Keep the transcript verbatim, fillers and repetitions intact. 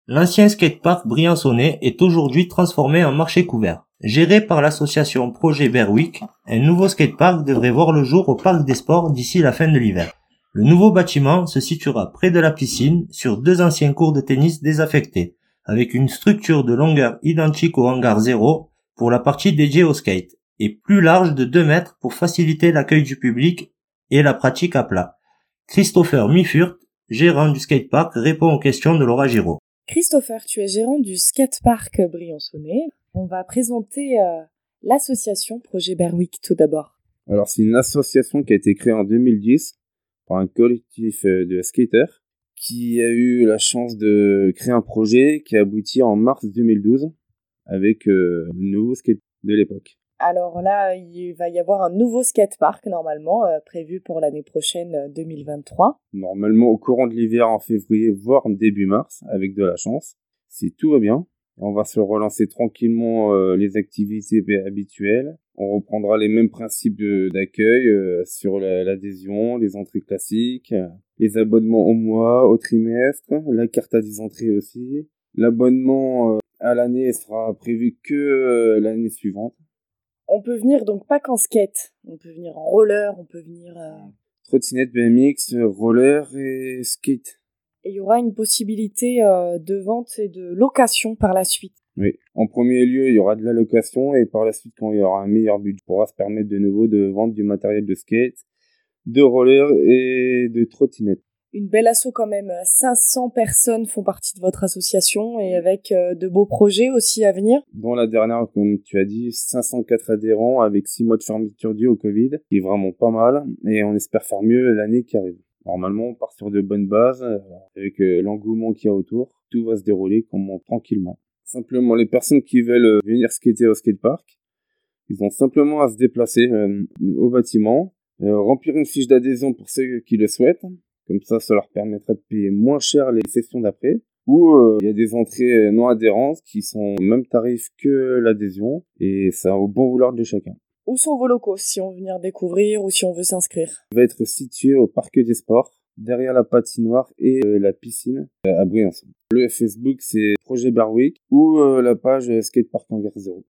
L'ancien skatepark briançonnais est aujourd'hui transformé en marché couvert. Géré par l'association Projet Berwick, un nouveau skatepark devrait voir le jour au Parc des Sports d'ici la fin de l'hiver. Le nouveau bâtiment se situera près de la piscine, sur deux anciens courts de tennis désaffectés, avec une structure de longueur identique au hangar zéro pour la partie dédiée au skate, et plus large de deux mètres pour faciliter l'accueil du public et la pratique à plat. Christopher Mifurt, gérant du skatepark, répond aux questions de Laura Giraud. Christopher, tu es gérant du skatepark briançonnais. On va présenter euh, l'association Projet Berwick tout d'abord. Alors, c'est une association qui a été créée en deux mille dix par un collectif de skaters qui a eu la chance de créer un projet qui a abouti en mars deux mille douze avec euh, le nouveau skate de l'époque. Alors là, il va y avoir un nouveau skatepark normalement euh, prévu pour l'année prochaine euh, deux mille vingt-trois. Normalement au courant de l'hiver en février, voire début mars, avec de la chance. Si tout va bien, on va se relancer tranquillement euh, les activités habituelles. On reprendra les mêmes principes de, d'accueil euh, sur la, l'adhésion, les entrées classiques, euh, les abonnements au mois, au trimestre, la carte à dix entrées aussi. L'abonnement euh, à l'année sera prévu que euh, l'année suivante. On peut venir donc pas qu'en skate, on peut venir en roller, on peut venir... Euh... Trottinette, B M X, roller et skate. Et il y aura une possibilité euh, de vente et de location par la suite. Oui, en premier lieu, il y aura de la location et par la suite, quand il y aura un meilleur budget, on pourra se permettre de nouveau de vendre du matériel de skate, de roller et de trottinette. Une belle asso quand même, cinq cents personnes font partie de votre association et avec euh, de beaux projets aussi à venir. Dans la dernière, comme tu as dit, cinq cent quatre adhérents avec six mois de fermeture due au Covid, qui est vraiment pas mal et on espère faire mieux l'année qui arrive. Normalement, on part sur de bonnes bases, avec euh, l'engouement qu'il y a autour, tout va se dérouler comme tranquillement. Simplement, les personnes qui veulent venir skater au skatepark, ils ont simplement à se déplacer euh, au bâtiment, euh, remplir une fiche d'adhésion pour ceux qui le souhaitent. Comme ça, ça leur permettra de payer moins cher les sessions d'après. Ou euh, il y a des entrées non adhérentes qui sont au même tarif que l'adhésion. Et ça au bon vouloir de chacun. Où sont vos locaux si on veut venir découvrir ou si on veut s'inscrire? Il va être situé au Parc des Sports, derrière la patinoire et euh, la piscine à Briançon. Le Facebook, c'est Projet Berwick ou euh, la page Skatepark Hangar Zéro.